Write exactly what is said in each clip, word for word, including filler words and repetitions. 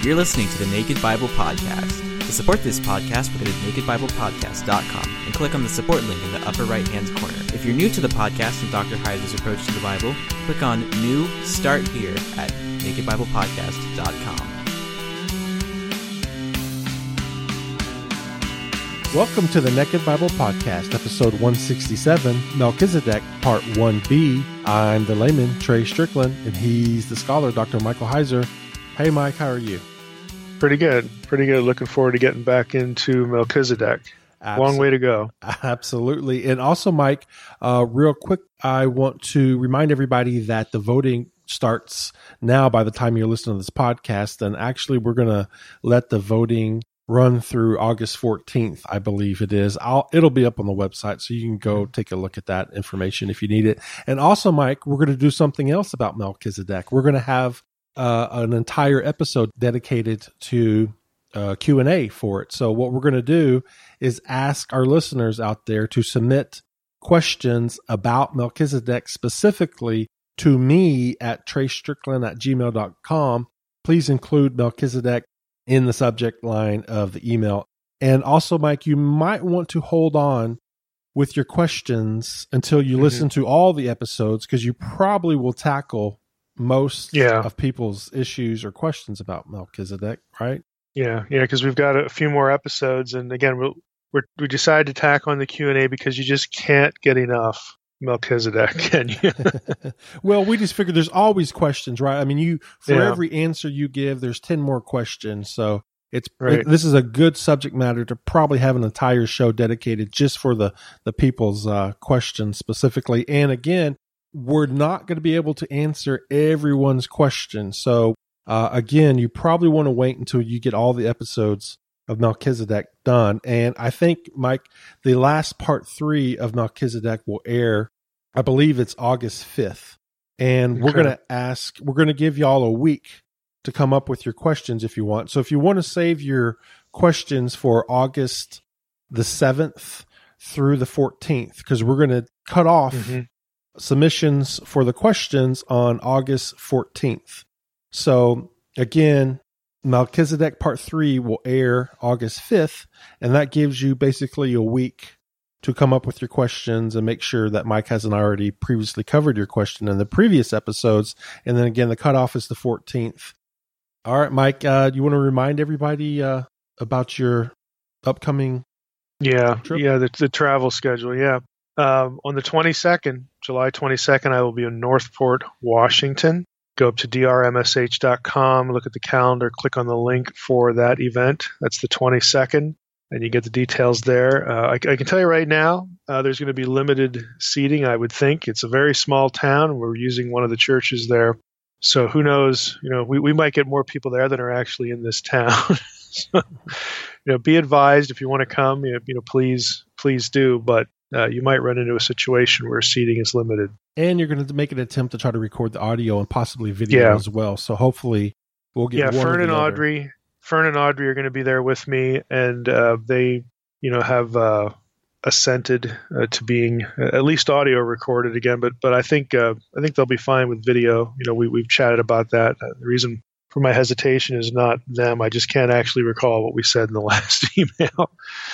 You're listening to the Naked Bible Podcast. To support this podcast, go to naked bible podcast dot com and click on the support link in the upper right-hand corner. If you're new to the podcast and Doctor Heiser's approach to the Bible, click on New Start Here at naked bible podcast dot com. Welcome to the Naked Bible Podcast, episode one sixty-seven, Melchizedek, part one B. I'm the layman, Trey Strickland, and he's the scholar, Doctor Michael Heiser. Hey, Mike, how are you? Pretty good. Pretty good. Looking forward to getting back into Melchizedek. Absolutely. Long way to go. Absolutely. And also, Mike, uh, real quick, I want to remind everybody that the voting starts now by the time you're listening to this podcast. And actually, we're going to let the voting run through August fourteenth, I believe it is. I'll, it'll be up on the website, so you can go take a look at that information if you need it. And also, Mike, we're going to do something else about Melchizedek. We're going to have uh, an entire episode dedicated to uh, Q and A for it. So what we're going to do is ask our listeners out there to submit questions about Melchizedek specifically to me at trey strickland at gmail dot com. Please include Melchizedek in the subject line of the email. And also, Mike, you might want to hold on with your questions until you mm-hmm. listen to all the episodes, because you probably will tackle most yeah. of people's issues or questions about Melchizedek, right? Yeah, yeah, because we've got a few more episodes. And again, we'll, we're, we decided to tack on the Q and A because you just can't get enough Melchizedek, can you? Well, we just figured there's always questions, right? I mean, you for yeah. every answer you give, there's ten more questions. So it's right. it, this is a good subject matter to probably have an entire show dedicated just for the the people's uh, questions specifically. And again, we're not going to be able to answer everyone's question. So uh, again, you probably want to wait until you get all the episodes of Melchizedek done. And I think, Mike, the last part three of Melchizedek will air, I believe it's August fifth. And okay. we're going to ask, we're going to give y'all a week to come up with your questions if you want. So if you want to save your questions for August the seventh through the fourteenth, because we're going to cut off mm-hmm. submissions for the questions on August fourteenth. So again, Melchizedek Part three will air August fifth, and that gives you basically a week to come up with your questions and make sure that Mike hasn't already previously covered your question in the previous episodes. And then again, the cutoff is the fourteenth. All right, Mike, uh, you want to remind everybody uh, about your upcoming Yeah, trip? yeah, the, the travel schedule, yeah. Um, on the twenty-second, July twenty-second, I will be in Northport, Washington. Go up to d r m s h dot com, look at the calendar, click on the link for that event. That's the twenty-second, and you get the details there. Uh, I, I can tell you right now, uh, there's going to be limited seating, I would think. It's a very small town. We're using one of the churches there. So who knows, you know, we, we might get more people there than are actually in this town. So, you know, be advised if you want to come, you know, you know please, please do. But uh, you might run into a situation where seating is limited. And you're going to make an attempt to try to record the audio and possibly video yeah. as well. So hopefully we'll get yeah. one Fern or and the Audrey, other. Fern and Audrey are going to be there with me, and uh, they, you know, have uh, assented uh, to being uh, at least audio recorded again. But but I think uh, I think they'll be fine with video. You know, we we've chatted about that. Uh, the reason for my hesitation is not them. I just can't actually recall what we said in the last email.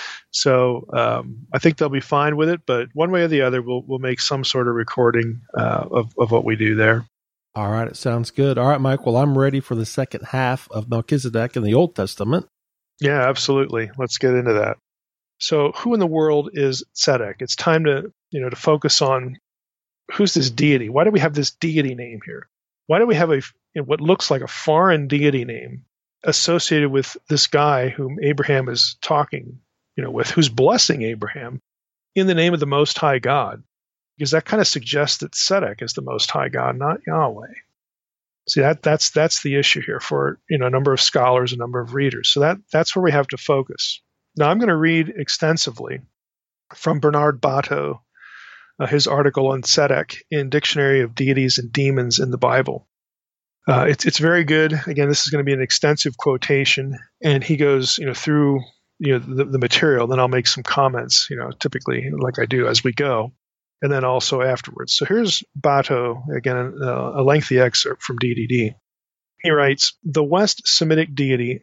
So um, I think they'll be fine with it, but one way or the other, we'll we'll make some sort of recording uh, of of what we do there. All right, it sounds good. All right, Mike. Well, I'm ready for the second half of Melchizedek in the Old Testament. Yeah, absolutely. Let's get into that. So, who in the world is Tzedek? It's time to you know to focus on who's this deity. Why do we have this deity name here? Why do we have a you know, what looks like a foreign deity name associated with this guy whom Abraham is talking? You know, with who's blessing Abraham in the name of the Most High God, because that kind of suggests that Tzedek is the Most High God, not Yahweh. See, that that's that's the issue here for you know a number of scholars, a number of readers. So that that's where we have to focus. Now, I'm going to read extensively from Bernard Bato, uh, his article on Tzedek in Dictionary of Deities and Demons in the Bible. Uh, it's it's very good. Again, this is going to be an extensive quotation, and he goes you know through. you know, the, the material, then I'll make some comments, you know, typically like I do as we go, and then also afterwards. So here's Bato, again, uh, a lengthy excerpt from D D D. He writes, the West Semitic deity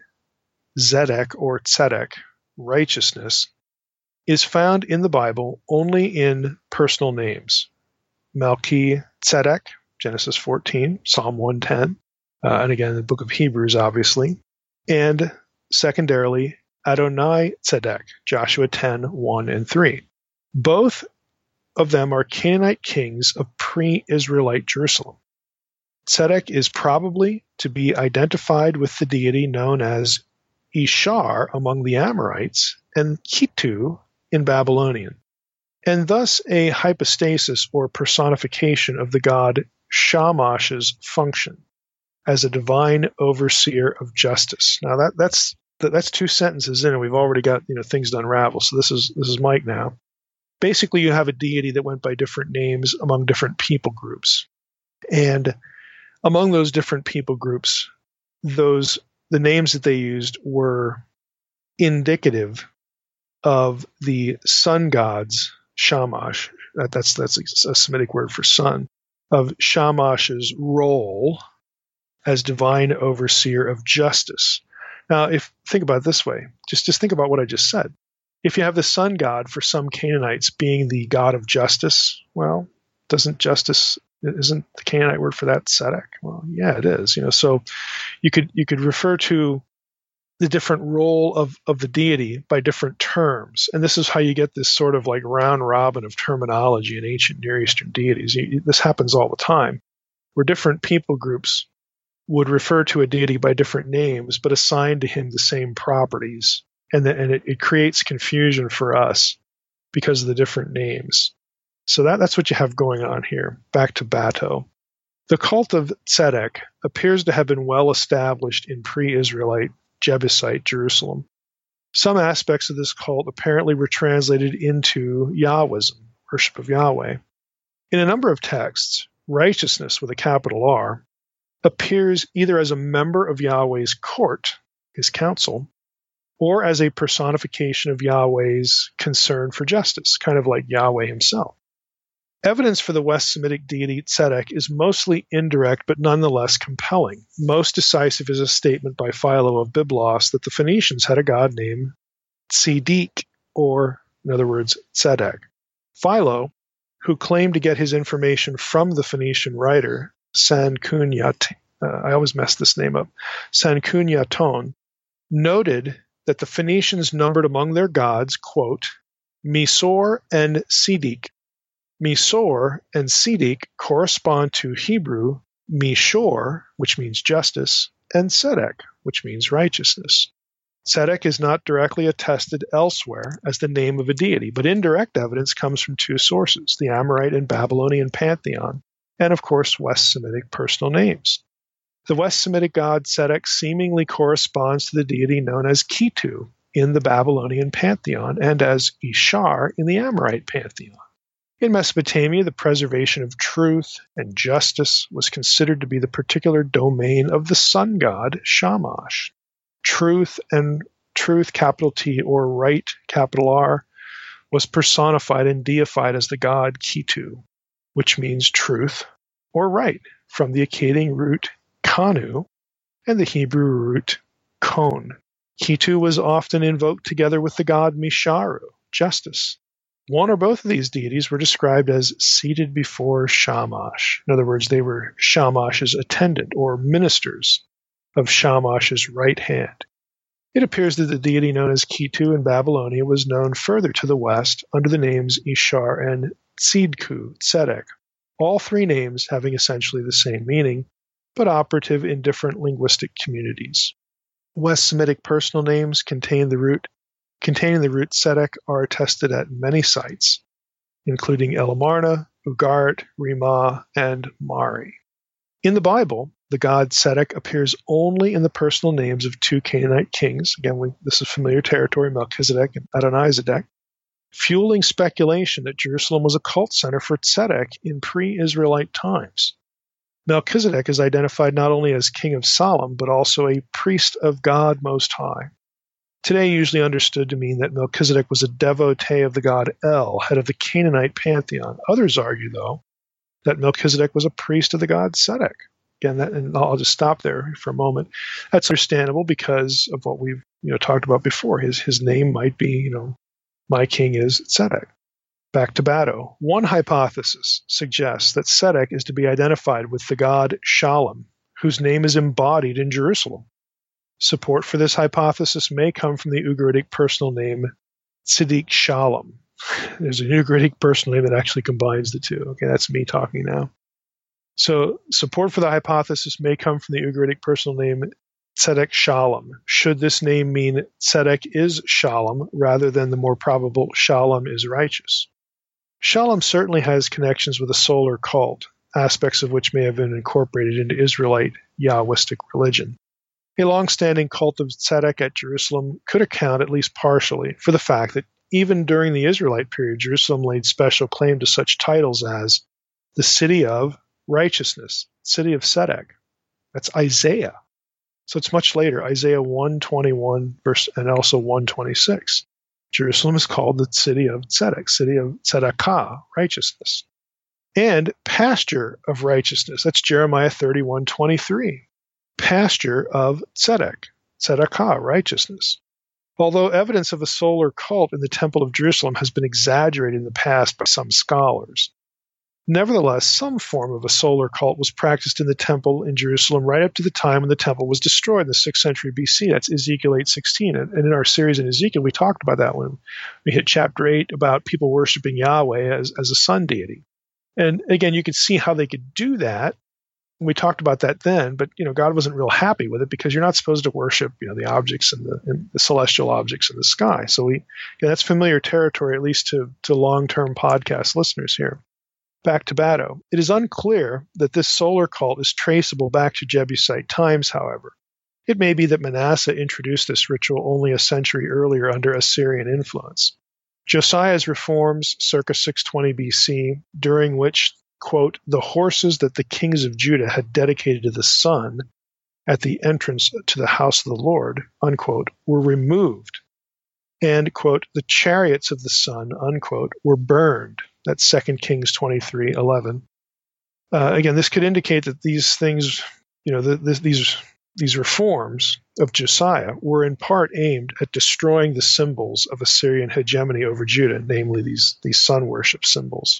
Zedek or Tzedek, righteousness, is found in the Bible only in personal names. Melchi-Tzedek, Genesis fourteen, Psalm one ten, uh, and again, the book of Hebrews, obviously. And secondarily, Adonai-Tzedek, Joshua ten, one and three. Both of them are Canaanite kings of pre-Israelite Jerusalem. Tzedek is probably to be identified with the deity known as Ishar among the Amorites and Kitu in Babylonian, and thus a hypostasis or personification of the god Shamash's function as a divine overseer of justice. Now that that's that's two sentences in, and we've already got you know things to unravel. So this is this is Mike now. Basically, you have a deity that went by different names among different people groups, and among those different people groups, those the names that they used were indicative of the sun gods, Shamash. That, that's that's a Semitic word for sun, of Shamash's role as divine overseer of justice. Now, if think about it this way, just just think about what I just said. If you have the sun god for some Canaanites being the god of justice, well, doesn't justice isn't the Canaanite word for that Tzedek? Well, yeah, it is. You know, so you could you could refer to the different role of, of the deity by different terms, and this is how you get this sort of like round robin of terminology in ancient Near Eastern deities. You, this happens all the time, where different people groups would refer to a deity by different names, but assign to him the same properties, and the, and it, it creates confusion for us because of the different names. So that, that's what you have going on here. Back to Bato. The cult of Tzedek appears to have been well established in pre-Israelite Jebusite Jerusalem. Some aspects of this cult apparently were translated into Yahwism, worship of Yahweh. In a number of texts, righteousness with a capital R appears either as a member of Yahweh's court, his council, or as a personification of Yahweh's concern for justice, kind of like Yahweh himself. Evidence for the West Semitic deity Tzedek is mostly indirect but nonetheless compelling. Most decisive is a statement by Philo of Byblos that the Phoenicians had a god named Tzedek, or, in other words, Tzedek. Philo, who claimed to get his information from the Phoenician writer Sanchuniathon, uh, I always mess this name up, Sanchuniathon, noted that the Phoenicians numbered among their gods, quote, Misor and Siddiq. Misor and Siddiq correspond to Hebrew Mishor, which means justice, and Tzedek, which means righteousness. Tzedek is not directly attested elsewhere as the name of a deity, but indirect evidence comes from two sources, the Amorite and Babylonian pantheon, and of course West Semitic personal names. The West Semitic god Tzedek seemingly corresponds to the deity known as Kitu in the Babylonian pantheon and as Ishar in the Amorite pantheon. In Mesopotamia, the preservation of truth and justice was considered to be the particular domain of the sun god Shamash. Truth and truth, capital T, or right, capital R, was personified and deified as the god Kitu, which means truth or right, from the Akkadian root kanu and the Hebrew root kon. Kitu was often invoked together with the god Misharu, justice. One or both of these deities were described as seated before Shamash. In other words, they were Shamash's attendant or ministers of Shamash's right hand. It appears that the deity known as Kitu in Babylonia was known further to the west under the names Ishar and Tzidku, Tzedek, all three names having essentially the same meaning, but operative in different linguistic communities. West Semitic personal names contain the root containing the root Tzedek are attested at many sites, including Elamarna, Ugarit, Ramah, and Mari. In the Bible, the god Tzedek appears only in the personal names of two Canaanite kings. Again, we, this is familiar territory, Melchizedek and Adonizedek, fueling speculation that Jerusalem was a cult center for Tzedek in pre-Israelite times. Melchizedek is identified not only as king of Salem, but also a priest of God Most High. Today usually understood to mean that Melchizedek was a devotee of the god El, head of the Canaanite pantheon. Others argue, though, that Melchizedek was a priest of the god Tzedek. Again, that, and I'll just stop there for a moment. That's understandable because of what we've you know talked about before. His his name might be, you know, my king is Tzedek. Back to Bato. One hypothesis suggests that Tzedek is to be identified with the god Shalom, whose name is embodied in Jerusalem. Support for this hypothesis may come from the Ugaritic personal name Tzedek Shalom. There's an Ugaritic personal name that actually combines the two. Okay, that's me talking now. So support for the hypothesis may come from the Ugaritic personal name Tzedek Shalom. Should this name mean Tzedek is Shalom rather than the more probable Shalom is righteous? Shalom certainly has connections with a solar cult, aspects of which may have been incorporated into Israelite Yahwistic religion. A long-standing cult of Tzedek at Jerusalem could account, at least partially, for the fact that even during the Israelite period, Jerusalem laid special claim to such titles as the city of righteousness, city of Tzedek. That's Isaiah. So it's much later, Isaiah one twenty-one verse, and also one twenty-six. Jerusalem is called the city of Tzedek, city of Tzedakah, righteousness. And pasture of righteousness. That's Jeremiah thirty-one twenty-three. Pasture of Tzedek, Tzedakah, righteousness. Although evidence of a solar cult in the Temple of Jerusalem has been exaggerated in the past by some scholars, nevertheless, some form of a solar cult was practiced in the temple in Jerusalem right up to the time when the temple was destroyed in the sixth century B C. That's Ezekiel eight sixteen. And in our series in Ezekiel, we talked about that when we hit chapter eight about people worshiping Yahweh as, as a sun deity. And again, you could see how they could do that. We talked about that then, but you know, God wasn't real happy with it because you're not supposed to worship, you know, the objects in the, in the celestial objects in the sky. So we, you know, that's familiar territory, at least to, to long-term podcast listeners here. Back to Bato. It is unclear that this solar cult is traceable back to Jebusite times, however. It may be that Manasseh introduced this ritual only a century earlier under Assyrian influence. Josiah's reforms, circa six twenty B C, during which, quote, the horses that the kings of Judah had dedicated to the sun at the entrance to the house of the Lord, unquote, were removed. And, quote, the chariots of the sun, unquote, were burned. That's Second Kings twenty-three eleven. Uh, again, this could indicate that these things, you know, the, the, these these reforms of Josiah were in part aimed at destroying the symbols of Assyrian hegemony over Judah, namely these, these sun worship symbols.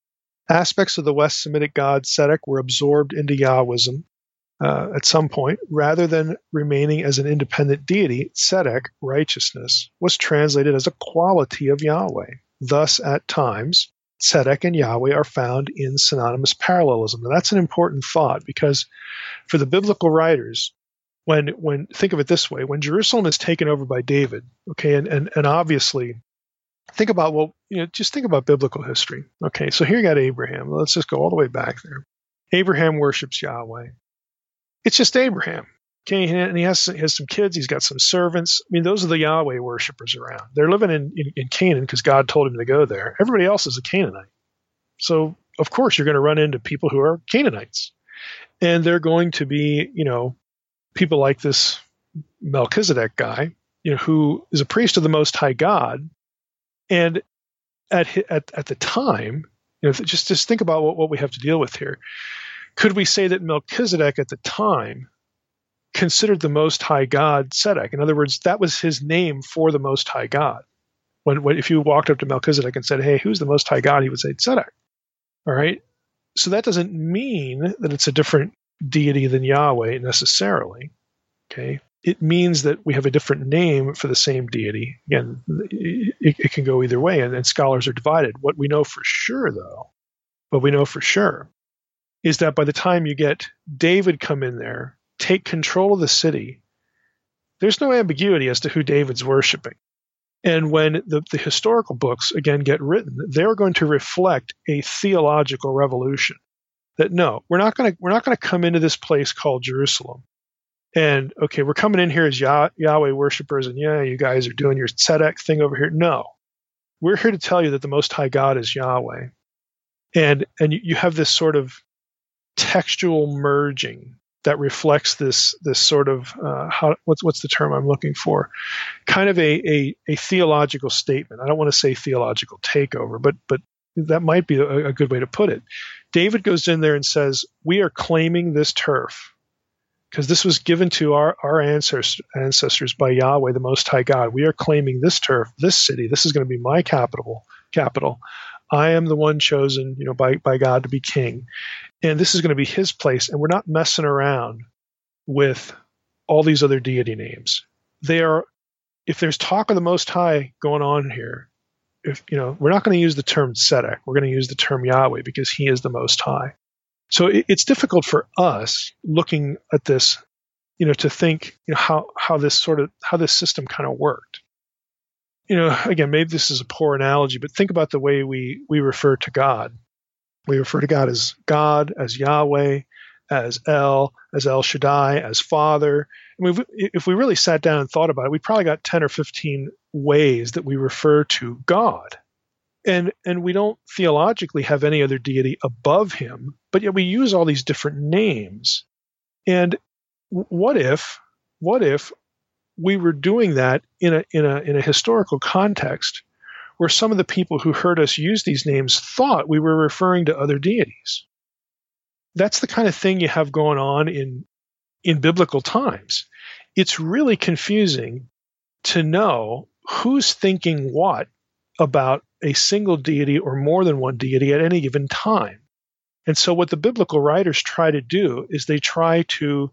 Aspects of the West Semitic god Tzedek were absorbed into Yahwism uh, at some point. Rather than remaining as an independent deity, Tzedek, righteousness, was translated as a quality of Yahweh. Thus, at times, Tzedek and Yahweh are found in synonymous parallelism. Now, that's an important thought because for the biblical writers, when when think of it this way, when Jerusalem is taken over by David, okay, and, and, and obviously think about, well, you know, just think about biblical history. Okay, so here you got Abraham. Let's just go all the way back there. Abraham worships Yahweh. It's just Abraham. Okay, and he has, he has some kids. He's got some servants. I mean, those are the Yahweh worshipers around. They're living in, in, in Canaan because God told him to go there. Everybody else is a Canaanite. So, of course, you're going to run into people who are Canaanites. And they're going to be, you know, people like this Melchizedek guy, you know, who is a priest of the Most High God. And at at at the time, you know, just just think about what, what we have to deal with here. Could we say that Melchizedek at the time considered the Most High God Tzedek? In other words, that was his name for the Most High God. When, when if you walked up to Melchizedek and said, "Hey, who's the Most High God?" he would say Tzedek. All right. So that doesn't mean that it's a different deity than Yahweh necessarily. Okay. It means that we have a different name for the same deity. Again, it, it can go either way, and, and scholars are divided. What we know for sure, though, what we know for sure, is that by the time you get David come in there, take control of the city, there's no ambiguity as to who David's worshiping. And when the, the historical books, again, get written, they're going to reflect a theological revolution. That no, we're not going to we're not going to come into this place called Jerusalem. And, okay, we're coming in here as Yah- Yahweh worshipers, and yeah, you guys are doing your Tzedek thing over here. No. We're here to tell you that the Most High God is Yahweh. And and you have this sort of textual merging that reflects this this sort of, uh, how what's what's the term I'm looking for? Kind of a, a, a theological statement. I don't want to say theological takeover, but but that might be a, a good way to put it. David goes in there and says, we are claiming this turf because this was given to our, our ancestors, ancestors by Yahweh, the Most High God. We are claiming this turf, this city. This is going to be my capital. capital. I am the one chosen, you know, by, by God to be king. And this is going to be his place. And we're not messing around with all these other deity names. They are, if there's talk of the Most High going on here, if you know, we're not going to use the term Tzedek. We're going to use the term Yahweh because he is the Most High. So it, it's difficult for us looking at this, you know, to think, you know, how, how this sort of, how this system kind of worked. You know, again, maybe this is a poor analogy, but think about the way we, we refer to God. We refer to God as God, as Yahweh, as El, as El Shaddai, as Father. I mean, if we really sat down and thought about it, we probably got ten or fifteen ways that we refer to God. And and we don't theologically have any other deity above him, but yet we use all these different names. And what if, what if we were doing that in a in a in a historical context where some of the people who heard us use these names thought we were referring to other deities? That's the kind of thing you have going on in in biblical times. It's really confusing to know who's thinking what about a single deity or more than one deity at any given time. And so what the biblical writers try to do is they try to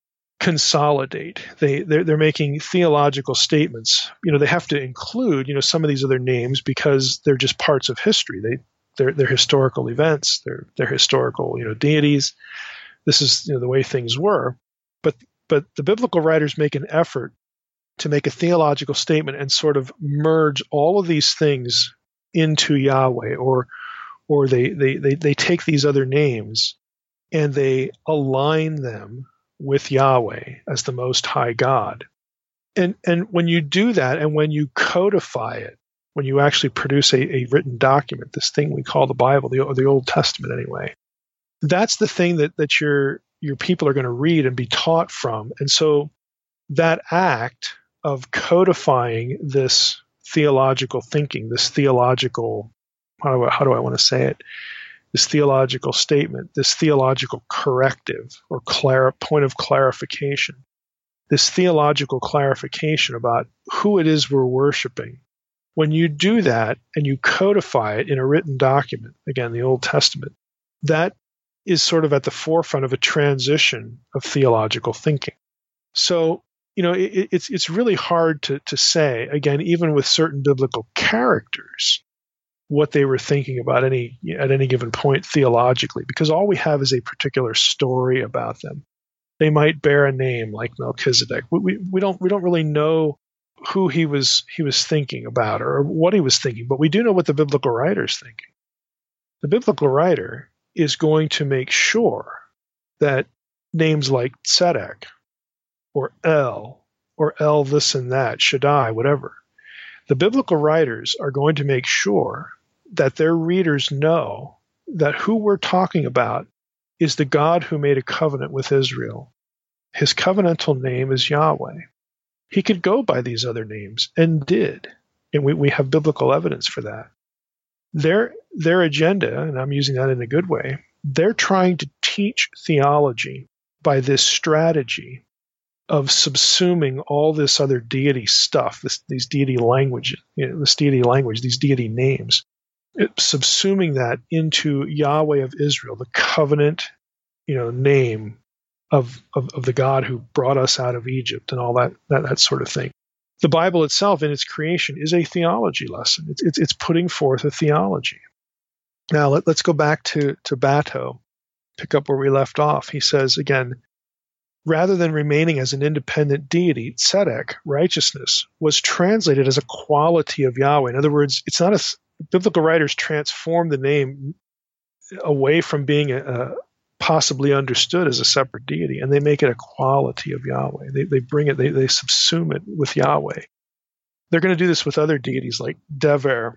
consolidate. They they're, they're making theological statements. You know, they have to include, you know, some of these other names because they're just parts of history. They they're, they're historical events. They're they're historical, you know, deities. This is, you know, the way things were. But but the biblical writers make an effort to make a theological statement and sort of merge all of these things into Yahweh, or or they they they, they take these other names and they align them with Yahweh as the Most High God. And and when you do that, and when you codify it, when you actually produce a, a written document, this thing we call the Bible, the, or the Old Testament anyway, that's the thing that, that your your people are going to read and be taught from. And so that act of codifying this theological thinking, this theological, how do I, how do I want to say it? This theological statement, this theological corrective or clar- point of clarification, this theological clarification about who it is we're worshiping. When you do that and you codify it in a written document, again, the Old Testament, that is sort of at the forefront of a transition of theological thinking. So, you know, it, it's it's really hard to to say, again, even with certain biblical characters, what they were thinking about any at any given point theologically, because all we have is a particular story about them. They might bear a name like Melchizedek. We we, we don't we don't really know who he was he was thinking about or what he was thinking, but we do know what the biblical writer is thinking. The biblical writer is going to make sure that names like Tzedek or El or El this and that, Shaddai, whatever, the biblical writers are going to make sure that their readers know that who we're talking about is the God who made a covenant with Israel. His covenantal name is Yahweh. He could go by these other names and did, and we, we have biblical evidence for that. Their their agenda, and I'm using that in a good way, they're trying to teach theology by this strategy of subsuming all this other deity stuff, this, these deity language, you know, this deity language, these deity names, it, subsuming that into Yahweh of Israel, the covenant, you know, name of, of of the God who brought us out of Egypt and all that that that sort of thing. The Bible itself, in its creation, is a theology lesson. It's it's, it's putting forth a theology. Now let, let's go back to to Bato, pick up where we left off. He says again, rather than remaining as an independent deity, tzedek, righteousness, was translated as a quality of Yahweh. In other words, it's not a biblical writers transform the name away from being a, a possibly understood as a separate deity, and they make it a quality of Yahweh. They they bring it, they they subsume it with Yahweh. They're going to do this with other deities like Dever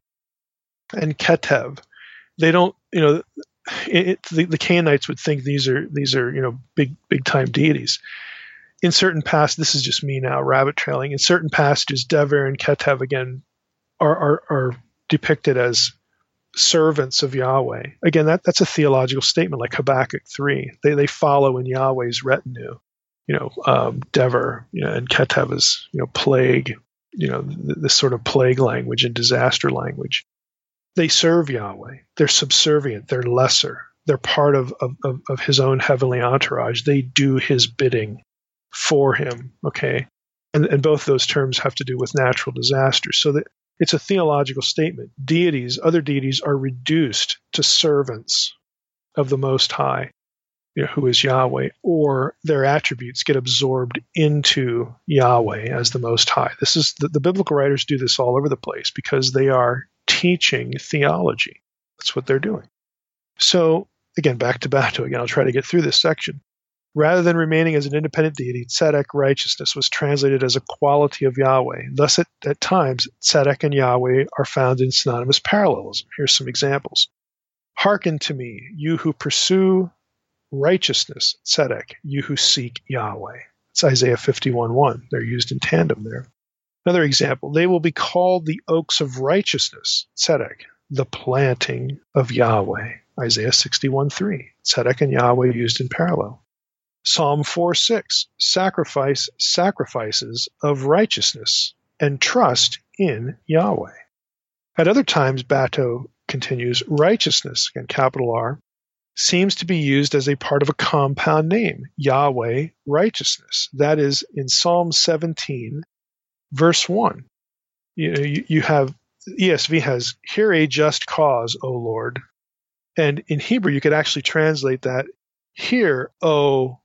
and Ketev. They don't, you know, it, it, the, the Canaanites would think these are these are you know big big time deities. In certain passages, this is just me now rabbit trailing. In certain passages, Dever and Ketev again are are, are depicted as servants of Yahweh. Again, that, that's a theological statement like Habakkuk three. They they follow in Yahweh's retinue. You know, um, Dever, you know, and Ketev is, you know, plague, you know, th- this sort of plague language and disaster language. They serve Yahweh. They're subservient. They're lesser. They're part of, of, of, of his own heavenly entourage. They do his bidding for him, okay? And, and both those terms have to do with natural disasters. So that it's a theological statement. Deities, other deities, are reduced to servants of the Most High, you know, who is Yahweh, or their attributes get absorbed into Yahweh as the Most High. This is the, the biblical writers do this all over the place because they are teaching theology. That's what they're doing. So, again, back to Bato again. I'll try to get through this section. Rather than remaining as an independent deity, tzedek, righteousness, was translated as a quality of Yahweh. Thus, at, at times, tzedek and Yahweh are found in synonymous parallelism. Here's some examples. Hearken to me, you who pursue righteousness, tzedek, you who seek Yahweh. It's Isaiah fifty-one one. They're used in tandem there. Another example, they will be called the oaks of righteousness, tzedek, the planting of Yahweh. Isaiah sixty-one three. Tzedek and Yahweh used in parallel. Psalm four six. Sacrifice sacrifices of righteousness and trust in Yahweh. At other times, Bato continues, righteousness, again, capital R, seems to be used as a part of a compound name, Yahweh righteousness. That is in Psalm seventeen, verse one. You know, you, you have, E S V has, hear a just cause, O Lord. And in Hebrew, you could actually translate that, hear, O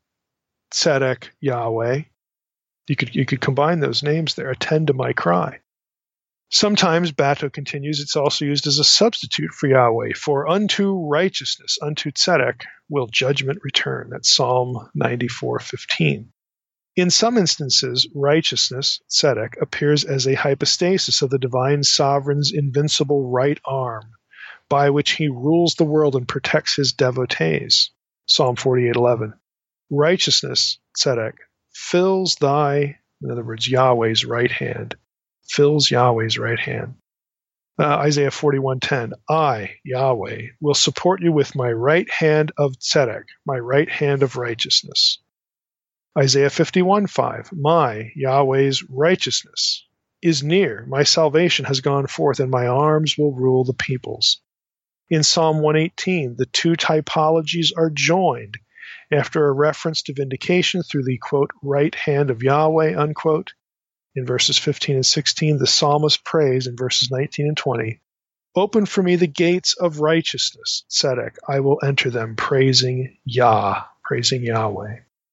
tzedek Yahweh. You could, you could combine those names there, attend to my cry. Sometimes, Bato continues, it's also used as a substitute for Yahweh. For unto righteousness, unto tzedek, will judgment return. That's Psalm ninety-four fifteen. In some instances, righteousness, tzedek, appears as a hypostasis of the divine sovereign's invincible right arm, by which he rules the world and protects his devotees. Psalm forty-eight eleven. Righteousness, tzedek, fills thy, in other words, Yahweh's right hand, fills Yahweh's right hand. Uh, Isaiah forty-one ten. I, Yahweh, will support you with my right hand of tzedek, my right hand of righteousness. Isaiah fifty-one five. My, Yahweh's righteousness is near. My salvation has gone forth, and my arms will rule the peoples. In Psalm one eighteen, the two typologies are joined after a reference to vindication through the, quote, right hand of Yahweh, unquote. In verses fifteen and sixteen, the psalmist prays in verses nineteen and twenty, open for me the gates of righteousness, tzedek, I will enter them, praising Yah, praising Yahweh.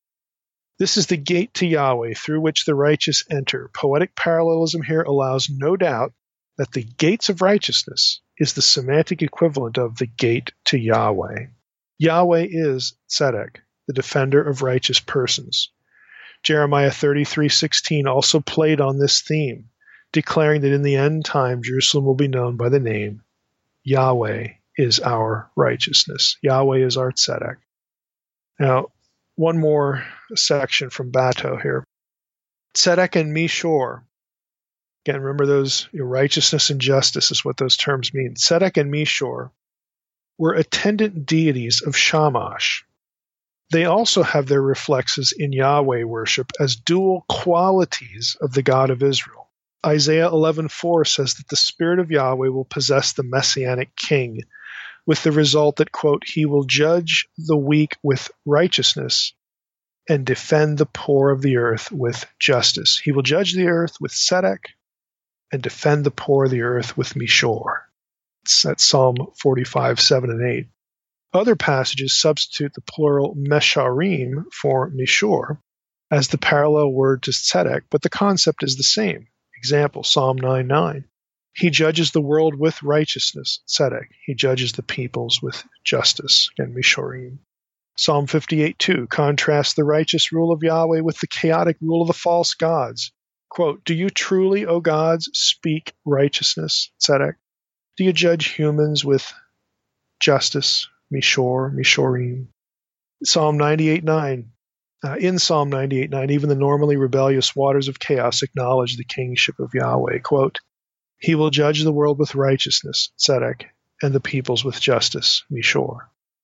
This is the gate to Yahweh through which the righteous enter. Poetic parallelism here allows no doubt that the gates of righteousness is the semantic equivalent of the gate to Yahweh. Yahweh is tzedek, the defender of righteous persons. Jeremiah thirty-three sixteen also played on this theme, declaring that in the end time Jerusalem will be known by the name Yahweh is our righteousness. Yahweh is our tzedek. Now, one more section from Bato here. Tzedek and Mishor. Again, remember those, you know, righteousness and justice is what those terms mean. Tzedek and Mishor were attendant deities of Shamash. They also have their reflexes in Yahweh worship as dual qualities of the God of Israel. Isaiah eleven four says that the Spirit of Yahweh will possess the Messianic king, with the result that, quote, he will judge the weak with righteousness and defend the poor of the earth with justice. He will judge the earth with tzedek and defend the poor of the earth with Mishor. That's Psalm forty-five seven and eight. Other passages substitute the plural mesharim for mishor as the parallel word to tzedek, but the concept is the same. Example, Psalm nine nine. He judges the world with righteousness, tzedek. He judges the peoples with justice, again, mishorim. Psalm fifty-eight two contrasts the righteous rule of Yahweh with the chaotic rule of the false gods. Quote, do you truly, O gods, speak righteousness, tzedek? Do you judge humans with justice, Mishor, Mishorim? Psalm ninety-eight nine. Uh, in Psalm ninety-eight nine, even the normally rebellious waters of chaos acknowledge the kingship of Yahweh. Quote, he will judge the world with righteousness, tzedek, and the peoples with justice, Mishor.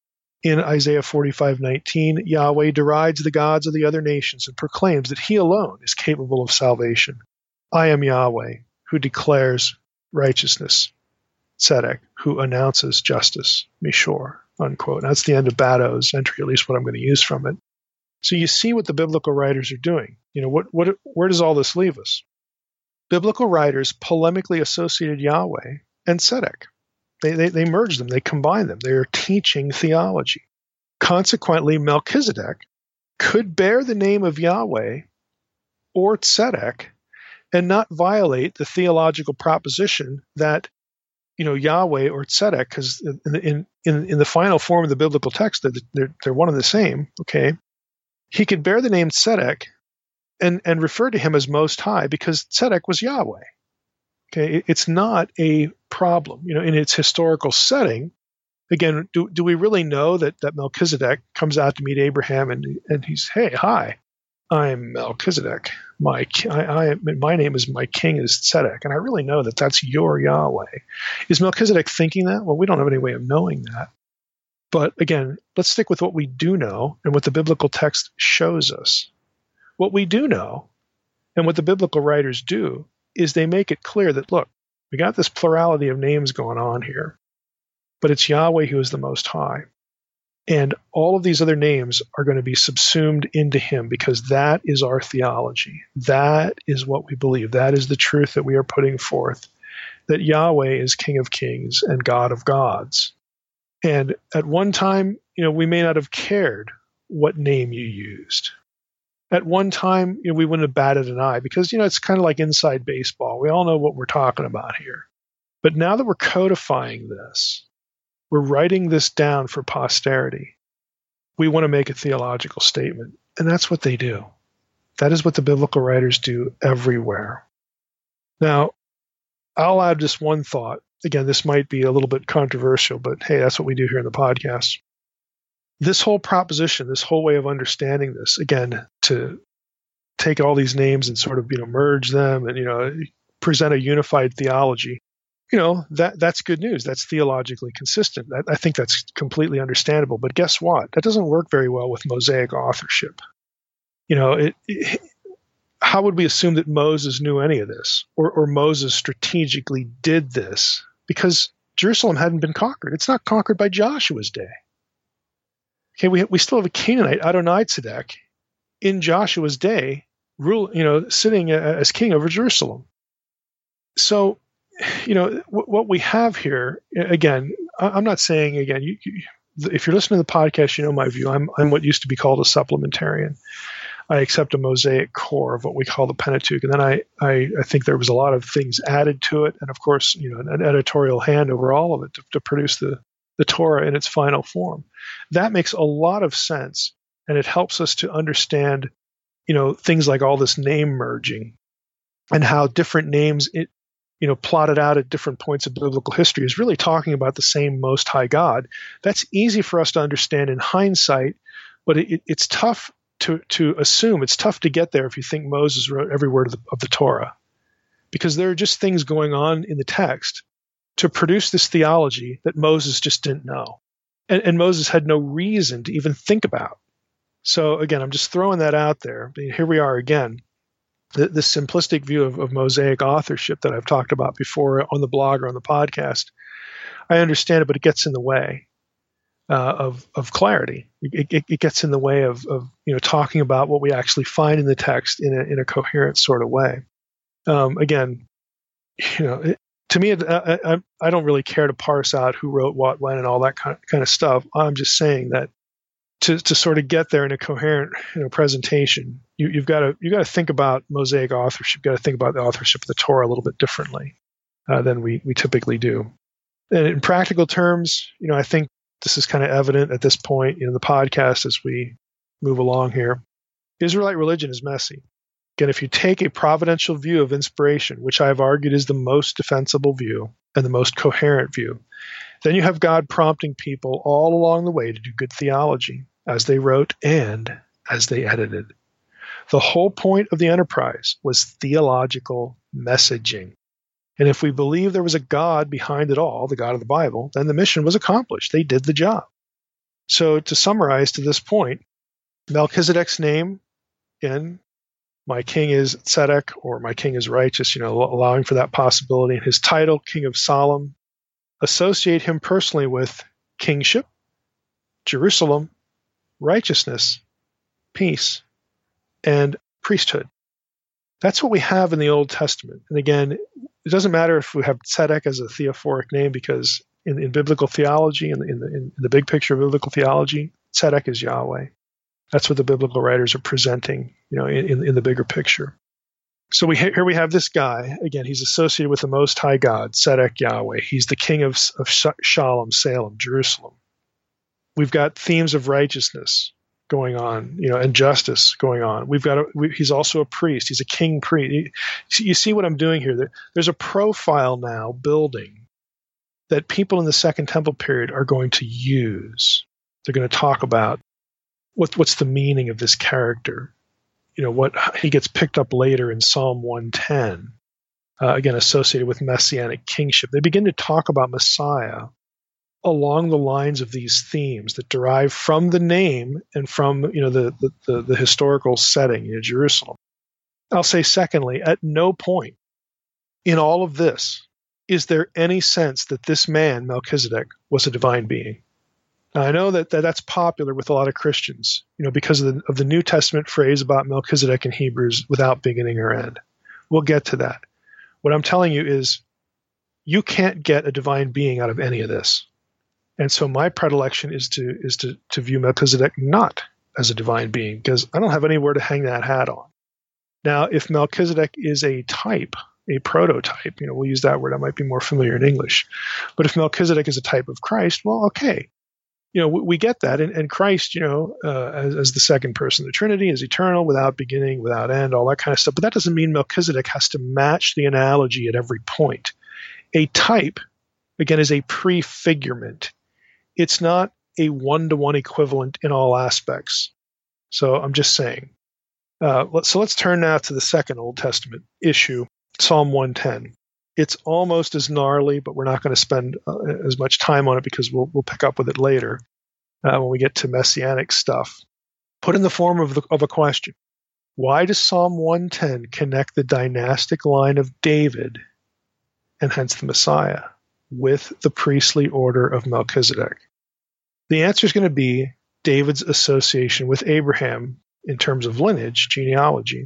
In Isaiah forty-five nineteen, Yahweh derides the gods of the other nations and proclaims that he alone is capable of salvation. I am Yahweh, who declares righteousness, Tzedek, who announces justice, Mishor, unquote. That's the end of Bado's entry, at least what I'm going to use from it. So you see what the biblical writers are doing. You know, what, what, where does all this leave us? Biblical writers polemically associated Yahweh and Tzedek. They, they, they merge them. They combine them. They are teaching theology. Consequently, Melchizedek could bear the name of Yahweh or Tzedek and not violate the theological proposition that, you know, Yahweh or Tzedek, because in, in, in, in the final form of the biblical text, they're, they're, they're one and the same, okay? He could bear the name Tzedek and, and refer to him as Most High because Tzedek was Yahweh. Okay, it's not a problem. You know, in its historical setting, again, do, do we really know that, that Melchizedek comes out to meet Abraham and and he's, hey, hi, I'm Melchizedek. My I, I my name is my king is Tzedek, and I really know that that's your Yahweh. Is Melchizedek thinking that? Well, we don't have any way of knowing that. But again, let's stick with what we do know and what the biblical text shows us. What we do know and what the biblical writers do is they make it clear that, look, we got this plurality of names going on here, but it's Yahweh who is the Most High. And all of these other names are going to be subsumed into him because that is our theology. That is what we believe. That is the truth that we are putting forth, that Yahweh is King of Kings and God of gods. And at one time, you know, we may not have cared what name you used. At one time, you know, we wouldn't have batted an eye because, you know, it's kind of like inside baseball. We all know what we're talking about here. But now that we're codifying this, we're writing this down for posterity, we want to make a theological statement. And that's what they do. That is what the biblical writers do everywhere. Now, I'll add just one thought. Again, this might be a little bit controversial, but hey, that's what we do here in the podcast. This whole proposition, this whole way of understanding this, again, to take all these names and sort of, you know, merge them and, you know, present a unified theology, you know, that that's good news. That's theologically consistent. I, I think that's completely understandable. But guess what? That doesn't work very well with Mosaic authorship. You know, it, it, how would we assume that Moses knew any of this, or, or Moses strategically did this? Because Jerusalem hadn't been conquered. It's not conquered by Joshua's day. Okay, we we still have a Canaanite, Adoni-Tzedek, in Joshua's day, rule, you know, sitting as king over Jerusalem. So, you know, w- what we have here, again, I'm not saying, again, you, you, if you're listening to the podcast, you know my view. I'm I'm what used to be called a supplementarian. I accept a Mosaic core of what we call the Pentateuch, and then I, I, I think there was a lot of things added to it, and of course, you know, an, an editorial hand over all of it to, to produce the, the Torah in its final form. That makes a lot of sense, and it helps us to understand, you know, things like all this name merging and how different names, it, you know, plotted out at different points of biblical history is really talking about the same Most High God. That's easy for us to understand in hindsight, but it, it, it's tough to to assume. It's tough to get there if you think Moses wrote every word of the, of the Torah, because there are just things going on in the text to produce this theology that Moses just didn't know. And, and Moses had no reason to even think about. So again, I'm just throwing that out there. I mean, here we are again, the, the simplistic view of, of Mosaic authorship that I've talked about before on the blog or on the podcast. I understand it, but it gets in the way uh, of of clarity. It, it, it gets in the way of, of you know talking about what we actually find in the text in a in a coherent sort of way. Um, again, you know. It, To me, I, I, I don't really care to parse out who wrote what, when, and all that kind of, kind of stuff. I'm just saying that to, to sort of get there in a coherent, you know, presentation, you, you've got to you got to think about Mosaic authorship. You've got to think about the authorship of the Torah a little bit differently uh, than we we typically do. And in practical terms, you know, I think this is kind of evident at this point in the podcast as we move along here. Israelite religion is messy. Again, if you take a providential view of inspiration, which I have argued is the most defensible view and the most coherent view, then you have God prompting people all along the way to do good theology, as they wrote and as they edited. The whole point of the enterprise was theological messaging. And if we believe there was a God behind it all, the God of the Bible, then the mission was accomplished. They did the job. So to summarize to this point, Melchizedek's name, again, my king is Tzedek, or my king is righteous, you know, allowing for that possibility. And his title, King of Salem, associate him personally with kingship, Jerusalem, righteousness, peace, and priesthood. That's what we have in the Old Testament. And again, it doesn't matter if we have Tzedek as a theophoric name, because in, in biblical theology, in the, in, the, in the big picture of biblical theology, Tzedek is Yahweh. That's what the biblical writers are presenting, you know, in, in the bigger picture. So we here we have this guy. Again, he's associated with the Most High God, Tzedek Yahweh. He's the king of, of Shalom, Salem, Jerusalem. We've got themes of righteousness going on, you know, and justice going on. We've got a, we, he's also a priest. He's a king priest. He, you see what I'm doing here? There, there's a profile now building that people in the Second Temple period are going to use. They're going to talk about what what's the meaning of this character. You know, what he gets picked up later in Psalm one ten, uh, again associated with messianic kingship. They begin to talk about Messiah along the lines of these themes that derive from the name and from, you know, the the, the, the historical setting, you know, Jerusalem. I'll say secondly, at no point in all of this is there any sense that this man, Melchizedek, was a divine being. Now, I know that, that that's popular with a lot of Christians, you know, because of the, of the New Testament phrase about Melchizedek in Hebrews, without beginning or end. We'll get to that. What I'm telling you is you can't get a divine being out of any of this. And so my predilection is to is to, to view Melchizedek not as a divine being, because I don't have anywhere to hang that hat on. Now, if Melchizedek is a type, a prototype, you know, we'll use that word. That might be more familiar in English. But if Melchizedek is a type of Christ, well, okay. You know, we, we get that. And, and Christ, you know, uh, as, as the second person of the Trinity, is eternal, without beginning, without end, all that kind of stuff. But that doesn't mean Melchizedek has to match the analogy at every point. A type, again, is a prefigurement. It's not a one-to-one equivalent in all aspects. So I'm just saying. Uh, let's, so let's turn now to the second Old Testament issue, Psalm one ten. It's almost as gnarly, but we're not going to spend uh, as much time on it because we'll we'll pick up with it later uh, when we get to messianic stuff. Put in the form of, the, of a question. Why does Psalm one ten connect the dynastic line of David, and hence the Messiah, with the priestly order of Melchizedek? The answer is going to be David's association with Abraham in terms of lineage, genealogy,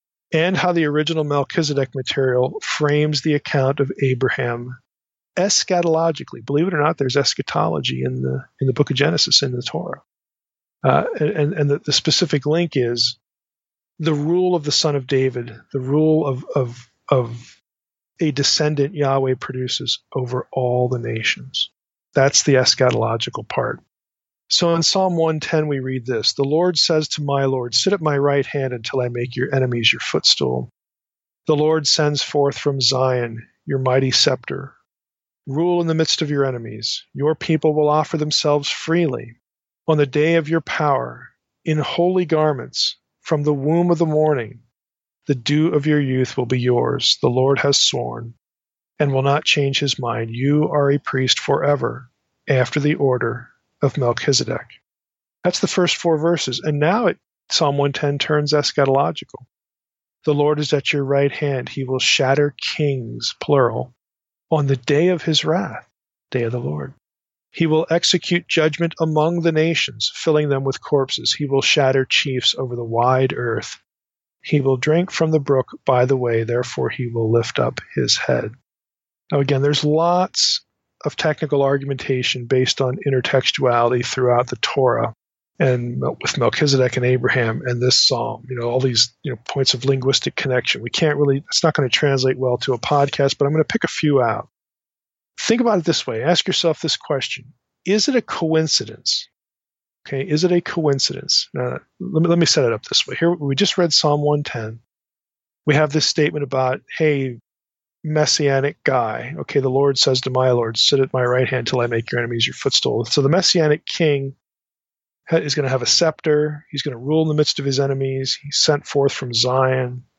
and how the original Melchizedek material frames the account of Abraham eschatologically. Believe it or not, there's eschatology in the in the book of Genesis, in the Torah. Uh, and and the, the specific link is the rule of the son of David, the rule of, of, of a descendant Yahweh produces over all the nations. That's the eschatological part. So in Psalm one ten, we read this: "The Lord says to my Lord, sit at my right hand until I make your enemies your footstool. The Lord sends forth from Zion your mighty scepter. Rule in the midst of your enemies. Your people will offer themselves freely. On the day of your power, in holy garments, from the womb of the morning, the dew of your youth will be yours. The Lord has sworn and will not change his mind. You are a priest forever, after the order of Melchizedek." That's the first four verses. And now it, Psalm one ten turns eschatological. The Lord is at your right hand. He will shatter kings, plural, on the day of his wrath, day of the Lord. He will execute judgment among the nations, filling them with corpses. He will shatter chiefs over the wide earth. He will drink from the brook by the way, therefore he will lift up his head. Now again, there's lots of technical argumentation based on intertextuality throughout the Torah, and with Melchizedek and Abraham and this psalm, you know, all these, you know, points of linguistic connection. We can't really, it's not going to translate well to a podcast, but I'm going to pick a few out. Think about it this way. Ask yourself this question. Is it a coincidence? Okay, is it a coincidence? Now, let me, let me set it up this way. Here, we just read Psalm one ten. We have this statement about, hey, messianic guy. Okay, the Lord says to my Lord, sit at my right hand till I make your enemies your footstool. So the messianic king is going to have a scepter. He's going to rule in the midst of his enemies. He's sent forth from Zion.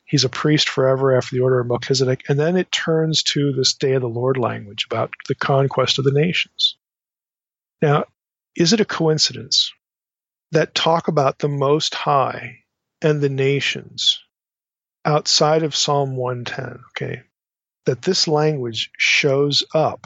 He's a priest forever after the order of Melchizedek. And then it turns to this day of the Lord language about the conquest of the nations. Now, is it a coincidence that talk about the Most High and the nations outside of Psalm one ten, okay, that this language shows up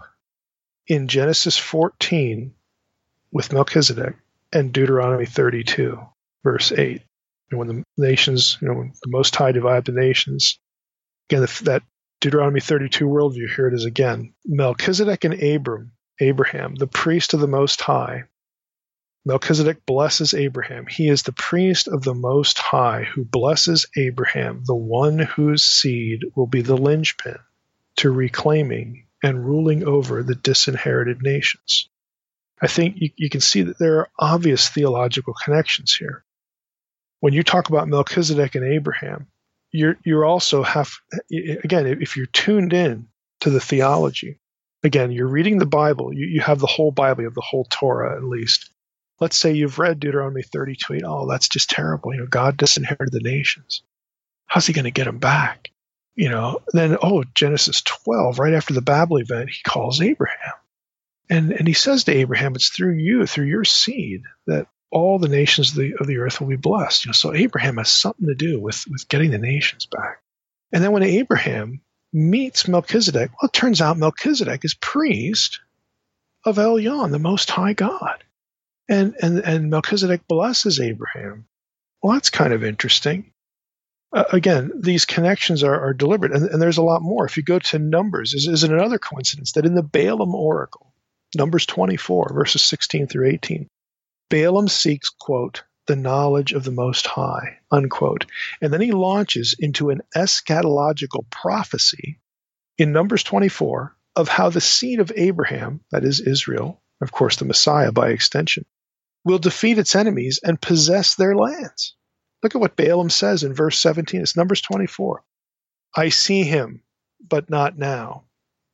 in Genesis fourteen with Melchizedek and Deuteronomy thirty-two, verse eight? And when the nations, you know, when the Most High divided the nations, again, if that Deuteronomy thirty-two worldview, here it is again. Melchizedek and Abram, Abraham, the priest of the Most High. Melchizedek blesses Abraham. He is the priest of the Most High who blesses Abraham, the one whose seed will be the linchpin to reclaiming and ruling over the disinherited nations. I think you, you can see that there are obvious theological connections here. When you talk about Melchizedek and Abraham, you're you're also have again, if you're tuned in to the theology, again, you're reading the Bible, you, you have the whole Bible, you have the whole Torah at least. Let's say you've read Deuteronomy thirty-two, oh, that's just terrible. You know, God disinherited the nations. How's he going to get them back? You know, then, oh, Genesis twelve, right after the Babel event, he calls Abraham. And and he says to Abraham, it's through you, through your seed, that all the nations of the, of the earth will be blessed. You know, so Abraham has something to do with, with getting the nations back. And then when Abraham meets Melchizedek, well, it turns out Melchizedek is priest of Elyon, the Most High God. And, and, and Melchizedek blesses Abraham. Well, that's kind of interesting. Uh, again, these connections are, are deliberate, and, and there's a lot more. If you go to Numbers, is, is it another coincidence that in the Balaam oracle, Numbers twenty-four, verses sixteen through eighteen, Balaam seeks, quote, the knowledge of the Most High, unquote. And then he launches into an eschatological prophecy in Numbers twenty-four of how the seed of Abraham, that is Israel, of course the Messiah by extension, will defeat its enemies and possess their lands. Look at what Balaam says in verse seventeen. It's Numbers twenty-four. I see him, but not now.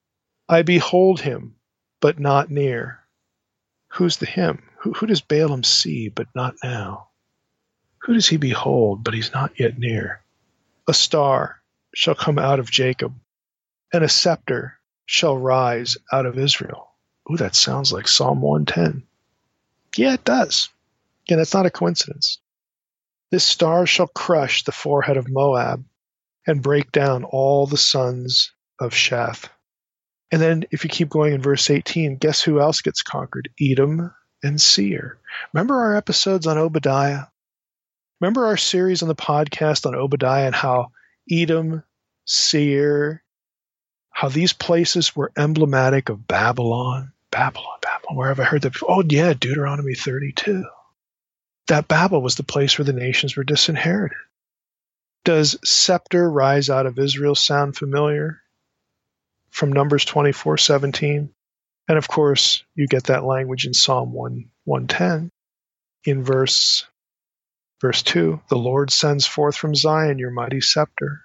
I behold him, but not near. Who's the him? Who, who does Balaam see, but not now? Who does he behold, but he's not yet near? A star shall come out of Jacob, and a scepter shall rise out of Israel. Ooh, that sounds like Psalm one ten. Yeah, it does. Again, that's not a coincidence. This star shall crush the forehead of Moab and break down all the sons of Sheth. And then if you keep going in verse eighteen, guess who else gets conquered? Edom and Seir. Remember our episodes on Obadiah? Remember our series on the podcast on Obadiah and how Edom, Seir, how these places were emblematic of Babylon? Babylon, Babylon. Where have I heard that before? Oh, yeah, Deuteronomy thirty-two. That Babel was the place where the nations were disinherited. Does scepter rise out of Israel sound familiar? From Numbers twenty-four seventeen. And of course, you get that language in Psalm one ten. In verse, verse two, the Lord sends forth from Zion your mighty scepter.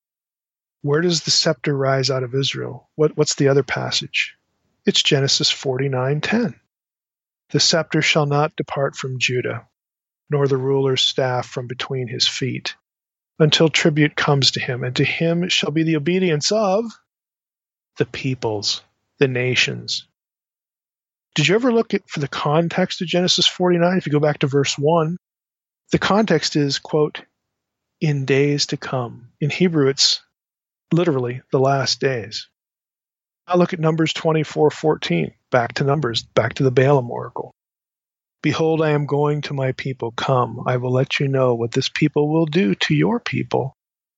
Where does the scepter rise out of Israel? What, what's the other passage? It's Genesis forty-nine ten. The scepter shall not depart from Judah, nor the ruler's staff from between his feet, until tribute comes to him, and to him shall be the obedience of the peoples, the nations. Did you ever look at for the context of Genesis forty-nine? If you go back to verse one, the context is, quote, in days to come. In Hebrew, it's literally the last days. Now look at Numbers twenty-four fourteen. Back to Numbers, back to the Balaam oracle. Behold, I am going to my people. Come, I will let you know what this people will do to your people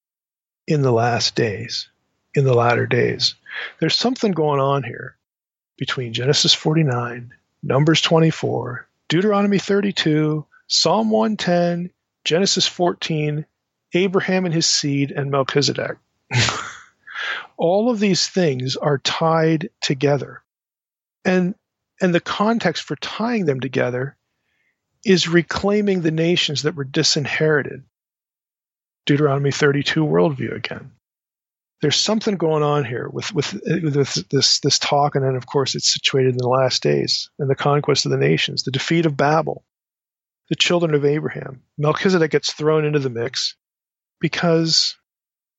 in the last days, in the latter days. There's something going on here between Genesis forty-nine, Numbers twenty-four, Deuteronomy thirty-two, Psalm one ten, Genesis fourteen, Abraham and his seed, and Melchizedek. All of these things are tied together. And and the context for tying them together is reclaiming the nations that were disinherited. Deuteronomy thirty-two worldview again. There's something going on here with, with, with this, this talk, and then, of course, it's situated in the last days and the conquest of the nations, the defeat of Babel, the children of Abraham. Melchizedek gets thrown into the mix because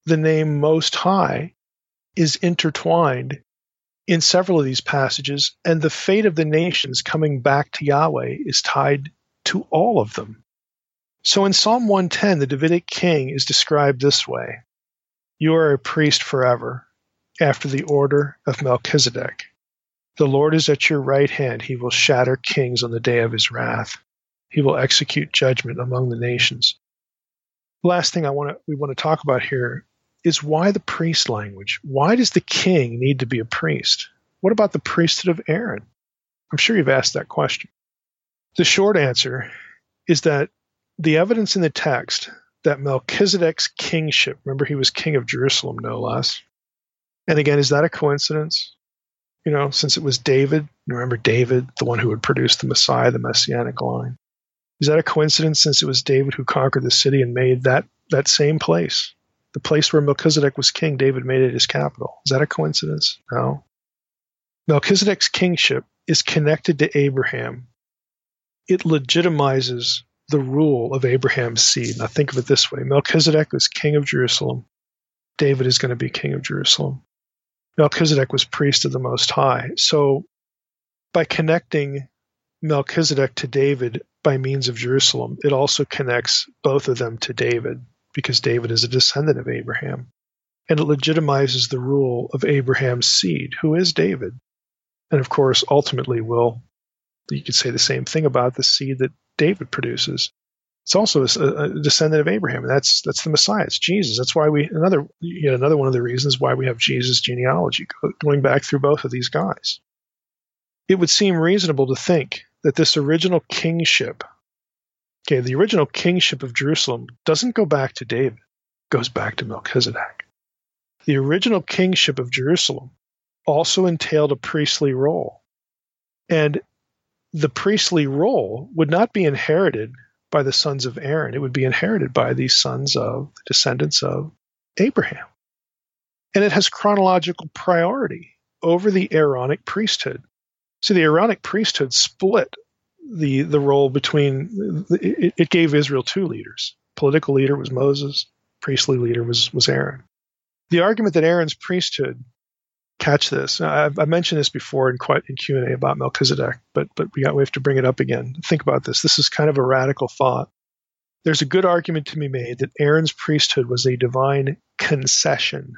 the name Most High is intertwined in several of these passages, and the fate of the nations coming back to Yahweh is tied to all of them. So in Psalm one ten, the Davidic king is described this way: "You are a priest forever, after the order of Melchizedek. The Lord is at your right hand. He will shatter kings on the day of his wrath. He will execute judgment among the nations." The last thing I want to we want to talk about here is why the priest language. Why does the king need to be a priest? What about the priesthood of Aaron? I'm sure you've asked that question. The short answer is that the evidence in the text that Melchizedek's kingship, remember he was king of Jerusalem, no less. And again, is that a coincidence? You know, since it was David, remember David, the one who would produce the Messiah, the Messianic line. Is that a coincidence since it was David who conquered the city and made that, that same place, the place where Melchizedek was king, David made it his capital? Is that a coincidence? No. Melchizedek's kingship is connected to Abraham. It legitimizes the rule of Abraham's seed. Now think of it this way. Melchizedek was king of Jerusalem. David is going to be king of Jerusalem. Melchizedek was priest of the Most High. So by connecting Melchizedek to David by means of Jerusalem, it also connects both of them to David, because David is a descendant of Abraham. And it legitimizes the rule of Abraham's seed, who is David. And of course, ultimately will, you could say the same thing about the seed that David produces. It's also a, a descendant of Abraham, and that's that's the Messiah. It's Jesus. That's why we another yet another one of the reasons why we have Jesus' genealogy going back through both of these guys. It would seem reasonable to think that this original kingship, okay, the original kingship of Jerusalem doesn't go back to David, it goes back to Melchizedek. The original kingship of Jerusalem also entailed a priestly role, and the priestly role would not be inherited by the sons of Aaron. It would be inherited by the sons of, the descendants of Abraham. And it has chronological priority over the Aaronic priesthood. So the Aaronic priesthood split the, the role between, it, it gave Israel two leaders. Political leader was Moses, priestly leader was, was Aaron. The argument that Aaron's priesthood, catch this, I've, I've mentioned this before in, quite, in Q and A about Melchizedek, but, but we, got, we have to bring it up again. Think about this. This is kind of a radical thought. There's a good argument to be made that Aaron's priesthood was a divine concession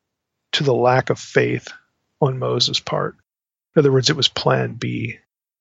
to the lack of faith on Moses' part. In other words, it was plan B.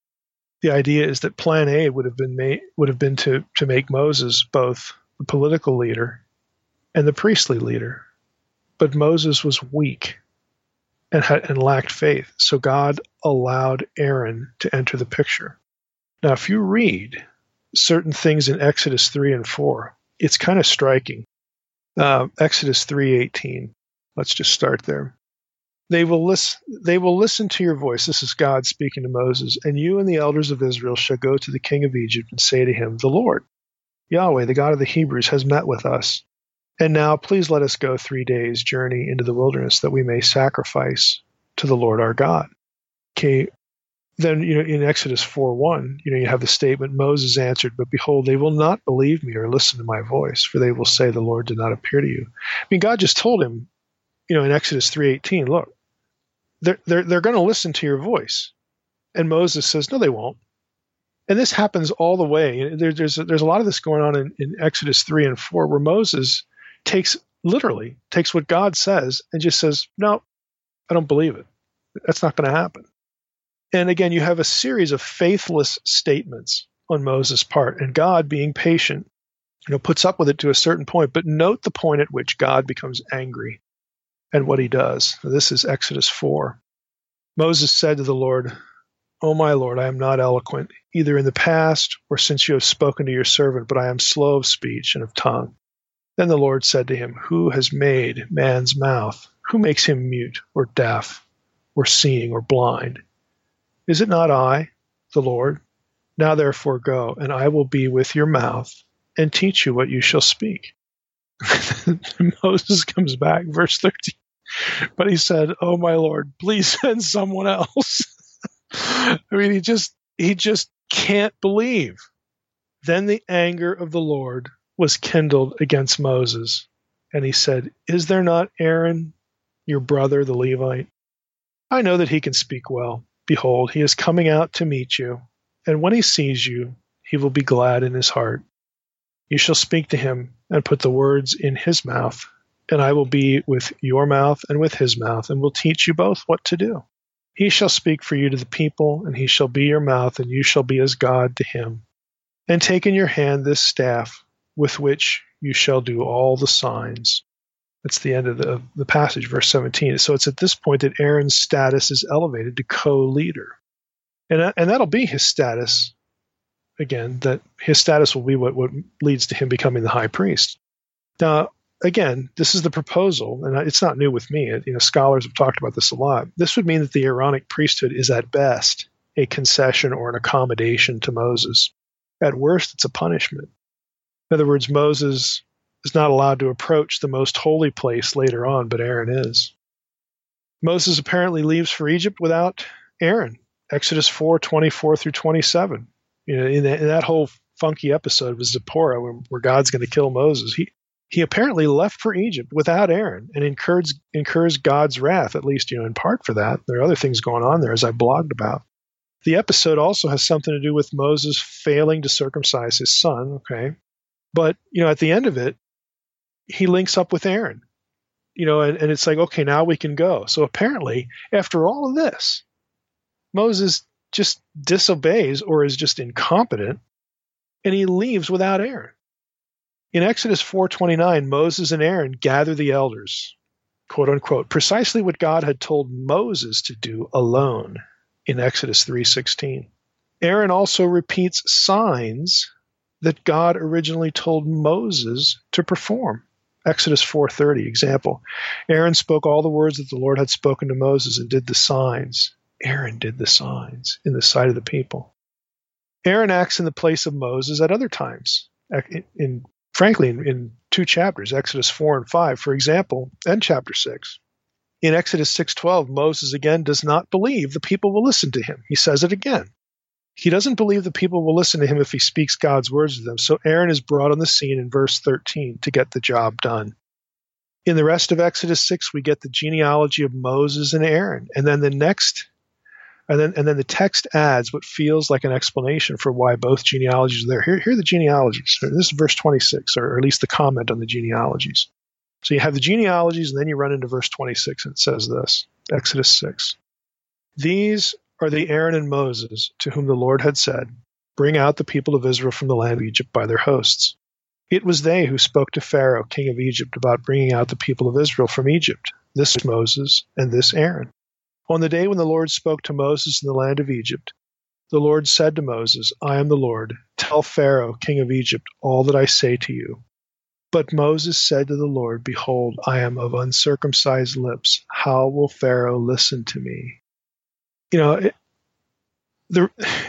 The idea is that plan A would have been made, would have been to, to make Moses both the political leader and the priestly leader. But Moses was weak and had, and lacked faith, so God allowed Aaron to enter the picture. Now, if you read certain things in Exodus three and four, it's kind of striking. Uh, Exodus three eighteen. Let's just start there. They will listen. They will listen to your voice. This is God speaking to Moses. And you and the elders of Israel shall go to the king of Egypt and say to him, "The Lord, Yahweh, the God of the Hebrews, has met with us. And now please let us go three days' journey into the wilderness that we may sacrifice to the Lord our God." Okay. Then, you know, in Exodus four one, you know, you have the statement, Moses answered, "But behold, they will not believe me or listen to my voice, for they will say the Lord did not appear to you." I mean, God just told him, you know, in Exodus three eighteen, look, they're, they're, they're going to listen to your voice. And Moses says, no, they won't. And this happens all the way. There, there's, there's a lot of this going on in, in Exodus three and four, where Moses takes, literally, takes what God says and just says, no, I don't believe it. That's not going to happen. And again, you have a series of faithless statements on Moses' part, and God, being patient, you know, puts up with it to a certain point. But note the point at which God becomes angry and what he does. This is Exodus four. Moses said to the Lord, "O my Lord, I am not eloquent, either in the past or since you have spoken to your servant, but I am slow of speech and of tongue." Then the Lord said to him, "Who has made man's mouth? Who makes him mute or deaf or seeing or blind? Is it not I, the Lord? Now therefore go, and I will be with your mouth and teach you what you shall speak." Moses comes back, verse thirteen. But he said, "Oh my Lord, please send someone else." I mean, he just he just can't believe. Then the anger of the Lord was kindled against Moses, And he said, "Is there not Aaron, your brother, the Levite? I know that he can speak well. Behold, he is coming out to meet you. And when he sees you, he will be glad in his heart. You shall speak to him and put the words in his mouth. And I will be with your mouth and with his mouth, and will teach you both what to do. He shall speak for you to the people, and he shall be your mouth, and you shall be as God to him. And take in your hand this staff, with which you shall do all the signs." That's the end of the, the passage, verse seventeen. So it's at this point that Aaron's status is elevated to co-leader. And, and that'll be his status, again, that his status will be what, what leads to him becoming the high priest. Now, again, this is the proposal, and it's not new with me. You know, scholars have talked about this a lot. This would mean that the Aaronic priesthood is at best a concession or an accommodation to Moses. At worst, it's a punishment. In other words, Moses is not allowed to approach the most holy place later on, but Aaron is. Moses apparently leaves for Egypt without Aaron. Exodus four, twenty-four through twenty-seven. You know, in, the, in that whole funky episode with Zipporah, where, where God's going to kill Moses, he he apparently left for Egypt without Aaron and incurs incurs God's wrath, at least, you know, in part for that. There are other things going on there, as I blogged about. The episode also has something to do with Moses failing to circumcise his son. Okay, but you know, at the end of it, he links up with Aaron, you know, and, and it's like, okay, now we can go. So apparently, after all of this, Moses just disobeys or is just incompetent, and he leaves without Aaron. In Exodus four twenty-nine, Moses and Aaron gather the elders, quote unquote, precisely what God had told Moses to do alone in Exodus three sixteen. Aaron also repeats signs that God originally told Moses to perform. Exodus four thirty, example. Aaron spoke all the words that the Lord had spoken to Moses and did the signs. Aaron did the signs in the sight of the people. Aaron acts in the place of Moses at other times. In, in frankly, in, in two chapters, Exodus four and five, for example, and chapter six. In Exodus six twelve, Moses again does not believe the people will listen to him. He says it again. He doesn't believe the people will listen to him if he speaks God's words to them. So Aaron is brought on the scene in verse thirteen to get the job done. In the rest of Exodus six, we get the genealogy of Moses and Aaron. And then the next, and then and then the text adds what feels like an explanation for why both genealogies are there. Here, here are the genealogies. This is verse twenty-six, or at least the comment on the genealogies. So you have the genealogies, and then you run into verse twenty-six, and it says this, Exodus six. These are the Aaron and Moses to whom the Lord had said, "Bring out the people of Israel from the land of Egypt by their hosts." It was they who spoke to Pharaoh, king of Egypt, about bringing out the people of Israel from Egypt. This is Moses and this Aaron. On the day when the Lord spoke to Moses in the land of Egypt, the Lord said to Moses, "I am the Lord. Tell Pharaoh, king of Egypt, all that I say to you." But Moses said to the Lord, "Behold, I am of uncircumcised lips. How will Pharaoh listen to me?" You know, it, the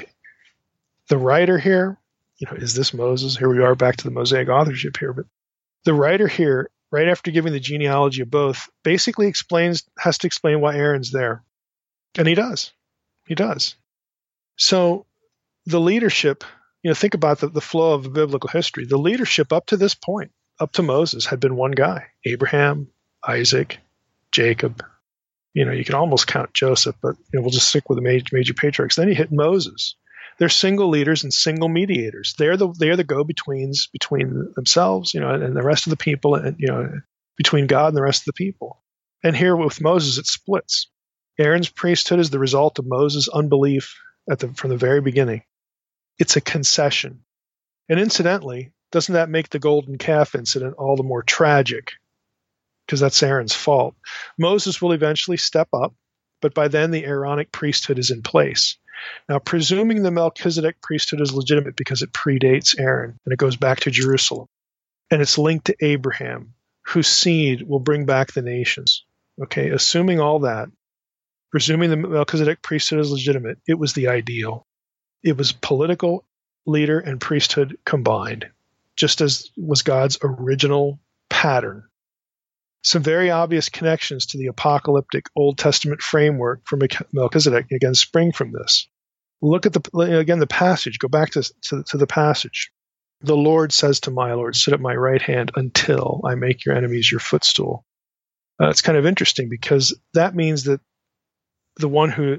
the writer here, you know, is this Moses? Here we are back to the Mosaic authorship here, but the writer here, right after giving the genealogy of both, basically explains, has to explain why Aaron's there. And he does. He does. So the leadership, you know, think about the, the flow of the biblical history. The leadership up to this point, up to Moses, had been one guy, Abraham, Isaac, Jacob. You know, you can almost count Joseph, but you know, we'll just stick with the major, major patriarchs. Then you hit Moses. They're single leaders and single mediators. They're the they're the go-betweens between themselves, you know, and, and the rest of the people, and you know, between God and the rest of the people. And here with Moses, it splits. Aaron's priesthood is the result of Moses' unbelief at the from the very beginning. It's a concession, and incidentally, doesn't that make the golden calf incident all the more tragic? Because that's Aaron's fault. Moses will eventually step up, but by then the Aaronic priesthood is in place. Now, presuming the Melchizedek priesthood is legitimate because it predates Aaron, and it goes back to Jerusalem, and it's linked to Abraham, whose seed will bring back the nations. Okay, assuming all that, presuming the Melchizedek priesthood is legitimate, it was the ideal. It was political leader and priesthood combined, just as was God's original pattern. Some very obvious connections to the apocalyptic Old Testament framework for Melchizedek, again, spring from this. Look at the, again, the passage. Go back to, to, to the passage. The Lord says to my Lord, sit at my right hand until I make your enemies your footstool. Uh, it's kind of interesting because that means that the one who,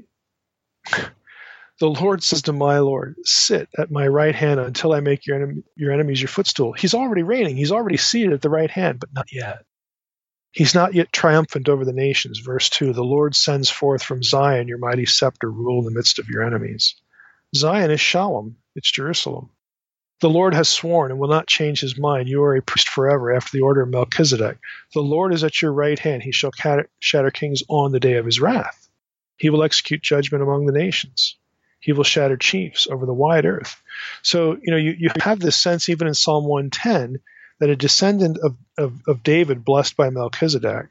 the Lord says to my Lord, sit at my right hand until I make your, enemy, your enemies your footstool. He's already reigning. He's already seated at the right hand, but not yet. He's not yet triumphant over the nations. Verse two, the Lord sends forth from Zion your mighty scepter, rule in the midst of your enemies. Zion is Shalom. It's Jerusalem. The Lord has sworn and will not change his mind. You are a priest forever after the order of Melchizedek. The Lord is at your right hand. He shall shatter kings on the day of his wrath. He will execute judgment among the nations. He will shatter chiefs over the wide earth. So, you know, you, you have this sense even in Psalm one ten that a descendant of, of, of David blessed by Melchizedek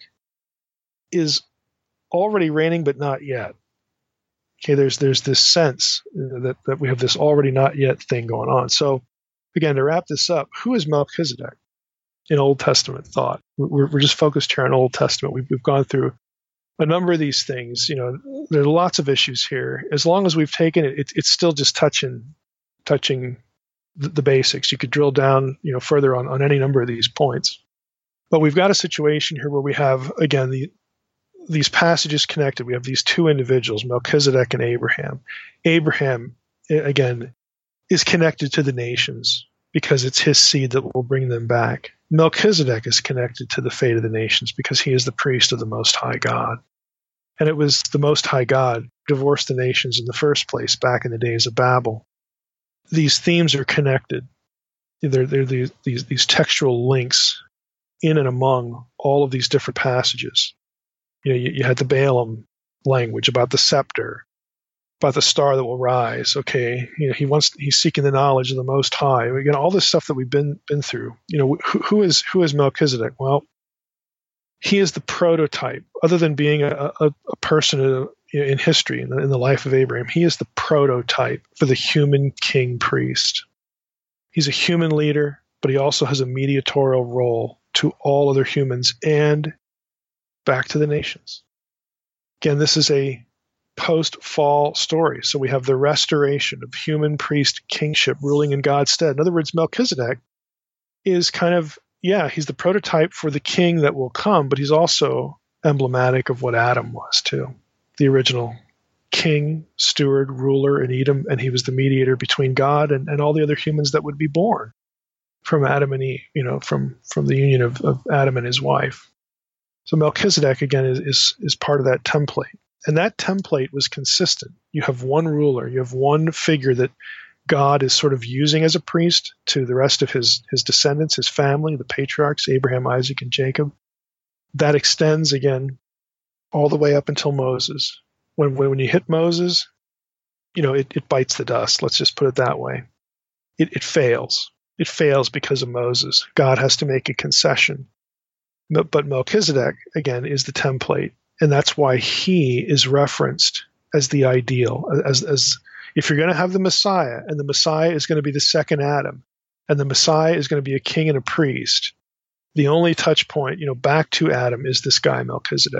is already reigning but not yet. Okay, there's there's this sense that, that we have this already not yet thing going on. So, again, to wrap this up, who is Melchizedek in Old Testament thought? We're, we're just focused here on Old Testament. We've, we've gone through a number of these things. You know, there are lots of issues here. As long as we've taken it, it it's still just touching touching the, the basics. You could drill down, you know, further on, on any number of these points. But we've got a situation here where we have, again, the these passages connected. We have these two individuals, Melchizedek and Abraham. Abraham, again, is connected to the nations because it's his seed that will bring them back. Melchizedek is connected to the fate of the nations because he is the priest of the Most High God. And it was the Most High God who divorced the nations in the first place back in the days of Babel. These themes are connected. They're, they're these, these, these textual links in and among all of these different passages. You know, you, you had the Balaam language about the scepter, about the star that will rise. Okay, you know, he wants he's seeking the knowledge of the Most High. Again, all this stuff that we've been been through. You know, who, who is who is Melchizedek? Well, he is the prototype. Other than being a, a, a person in, in history in the, in the life of Abraham, he is the prototype for the human king priest. He's a human leader, but he also has a mediatorial role to all other humans and back to the nations. Again, this is a post-fall story. So we have the restoration of human priest kingship ruling in God's stead. In other words, Melchizedek is kind of, yeah, he's the prototype for the king that will come, but he's also emblematic of what Adam was too. The original king, steward, ruler in Edom, and he was the mediator between God and, and all the other humans that would be born from Adam and Eve, you know, from, from the union of, of Adam and his wife. So Melchizedek, again, is, is is part of that template. And that template was consistent. You have one ruler, you have one figure that God is sort of using as a priest to the rest of his, his descendants, his family, the patriarchs, Abraham, Isaac, and Jacob. That extends, again, all the way up until Moses. When when, when you hit Moses, you know, it, it bites the dust. Let's just put it that way. It, it fails. It fails because of Moses. God has to make a concession. But Melchizedek, again, is the template. And that's why he is referenced as the ideal. As, as if you're going to have the Messiah, and the Messiah is going to be the second Adam, and the Messiah is going to be a king and a priest, the only touch point, you know, back to Adam is this guy, Melchizedek.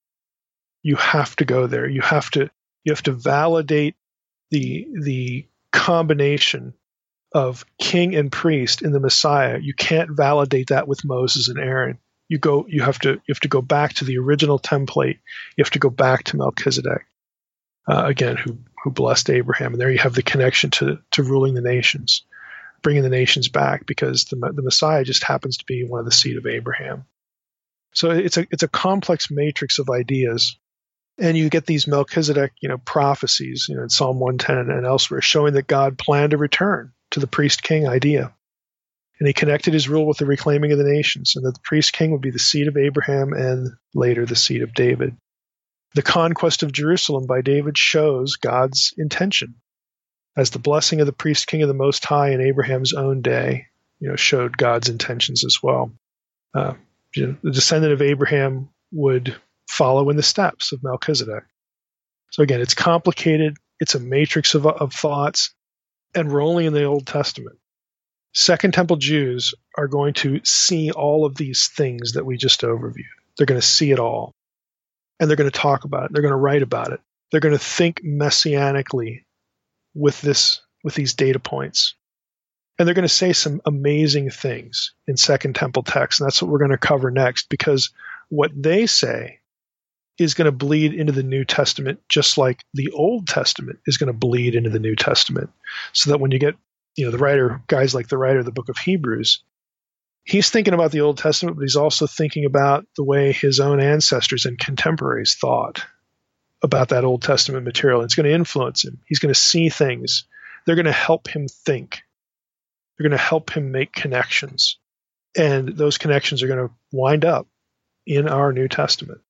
You have to go there. You have to you have to validate the the combination of king and priest in the Messiah. You can't validate that with Moses and Aaron. You go. You have to. You have to go back to the original template. You have to go back to Melchizedek, uh, again, who who blessed Abraham, and there you have the connection to to ruling the nations, bringing the nations back, because the the Messiah just happens to be one of the seed of Abraham. So it's a it's a complex matrix of ideas, and you get these Melchizedek, you know, prophecies, you know, in Psalm one ten and elsewhere, showing that God planned to return to the priest king idea. And he connected his rule with the reclaiming of the nations, and that the priest king would be the seed of Abraham and later the seed of David. The conquest of Jerusalem by David shows God's intention, as the blessing of the priest king of the Most High in Abraham's own day, you know, showed God's intentions as well. Uh, you know, the descendant of Abraham would follow in the steps of Melchizedek. So again, it's complicated. It's a matrix of, of thoughts, and we're only in the Old Testament. Second Temple Jews are going to see all of these things that we just overviewed. They're going to see it all. And they're going to talk about it. They're going to write about it. They're going to think messianically with this, with these data points. And they're going to say some amazing things in Second Temple text. And that's what we're going to cover next, because what they say is going to bleed into the New Testament, just like the Old Testament is going to bleed into the New Testament. So that when you get, you know, the writer, guys like the writer of the book of Hebrews, he's thinking about the Old Testament, but he's also thinking about the way his own ancestors and contemporaries thought about that Old Testament material. It's going to influence him. He's going to see things. They're going to help him think. They're going to help him make connections. And those connections are going to wind up in our New Testament.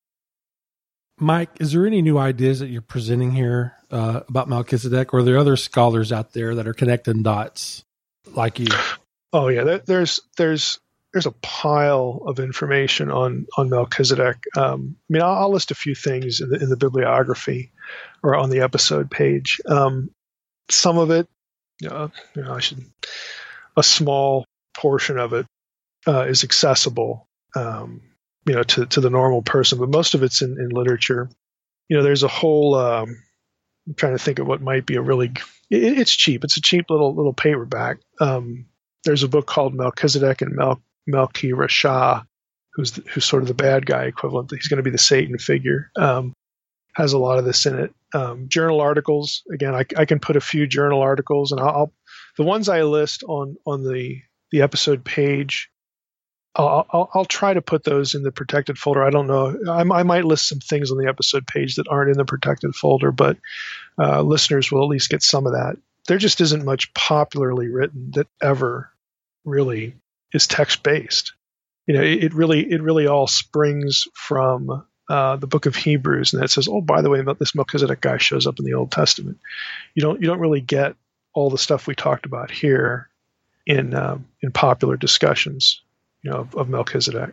Mike, is there any new ideas that you're presenting here uh, about Melchizedek, or are there other scholars out there that are connecting dots like you? Oh yeah, there, there's there's there's a pile of information on on Melchizedek. Um, I mean, I'll, I'll list a few things in the, in the bibliography or on the episode page. Um, some of it, you know, you know, I should. A small portion of it uh, is accessible, um, you know, to, to the normal person, but most of it's in, in literature. You know, there's a whole. Um, I'm trying to think of what might be a really. It, it's cheap. It's a cheap little little paperback. Um, there's a book called Melchizedek and Mel, Melchi Rasha, who's the, who's sort of the bad guy equivalent. He's going to be the Satan figure. Um, has a lot of this in it. Um, journal articles. Again, I, I can put a few journal articles, and I'll. I'll The ones I list on, on the, the episode page, I'll, I'll, I'll try to put those in the protected folder. I don't know. I, I might list some things on the episode page that aren't in the protected folder, but uh, listeners will at least get some of that. There just isn't much popularly written that ever really is text-based. You know, it, it really it really all springs from uh, the book of Hebrews, and it says, oh, by the way, this Melchizedek guy shows up in the Old Testament. You don't you don't really get all the stuff we talked about here in um, in popular discussions, you know, of, of Melchizedek.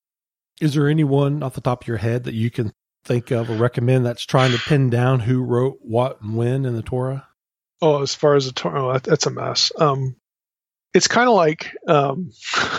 Is there anyone off the top of your head that you can think of or recommend that's trying to pin down who wrote what and when in the Torah? Oh, as far as the Torah, oh, that, that's a mess. Um, it's kind of like um,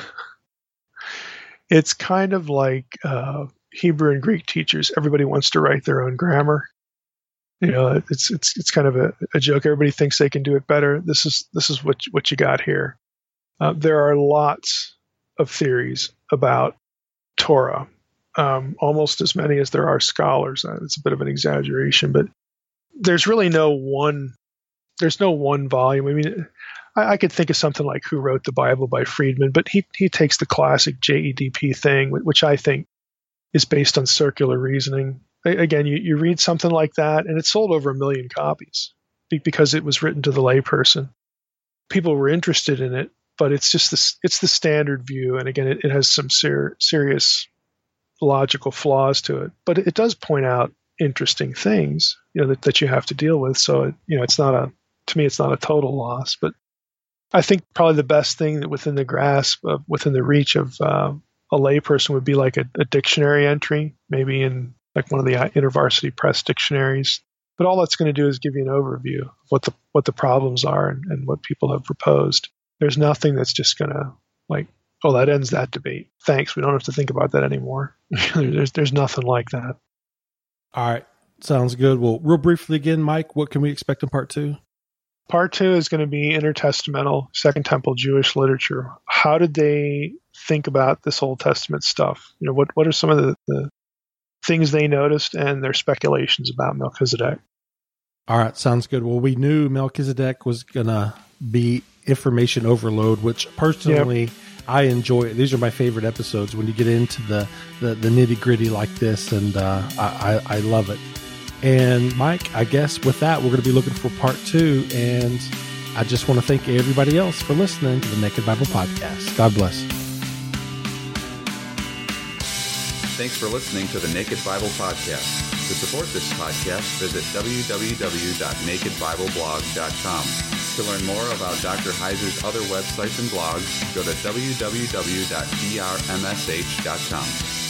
it's kind of like uh, Hebrew and Greek teachers. Everybody wants to write their own grammar. You know, it's it's it's kind of a, a joke. Everybody thinks they can do it better. This is this is what what you got here. Uh, there are lots of theories about Torah, um, almost as many as there are scholars. Uh, it's a bit of an exaggeration, but there's really no one. There's no one volume. I mean, I, I could think of something like Who Wrote the Bible by Friedman, but he he takes the classic J E D P thing, which I think is based on circular reasoning. Again, you, you read something like that, and it sold over a million copies because it was written to the layperson. People were interested in it, but it's just this, it's the standard view. And again, it, it has some ser- serious logical flaws to it, but it does point out interesting things, you know, that, that you have to deal with. So, it, you know, it's not a, to me, it's not a total loss, but I think probably the best thing that within the grasp of, within the reach of uh, a layperson would be like a, a dictionary entry, maybe in like one of the InterVarsity Press dictionaries. But all that's going to do is give you an overview of what the what the problems are and, and what people have proposed. There's nothing that's just going to like, oh, that ends that debate. Thanks, we don't have to think about that anymore. there's there's nothing like that. All right, sounds good. Well, real briefly again, Mike, what can we expect in part two? Part two is going to be intertestamental, Second Temple Jewish literature. How did they think about this Old Testament stuff? You know, what what are some of the, the things they noticed and their speculations about Melchizedek? All right, sounds good. Well, we knew Melchizedek was going to be information overload, which personally yep. I enjoy. These are my favorite episodes when you get into the, the, the nitty gritty like this, and uh, I, I, I love it. And Mike, I guess with that, we're going to be looking for part two. And I just want to thank everybody else for listening to the Naked Bible Podcast. God bless. Thanks for listening to the Naked Bible Podcast. To support this podcast, visit w w w dot naked bible blog dot com. To learn more about Doctor Heiser's other websites and blogs, go to w w w dot d r m s h dot com.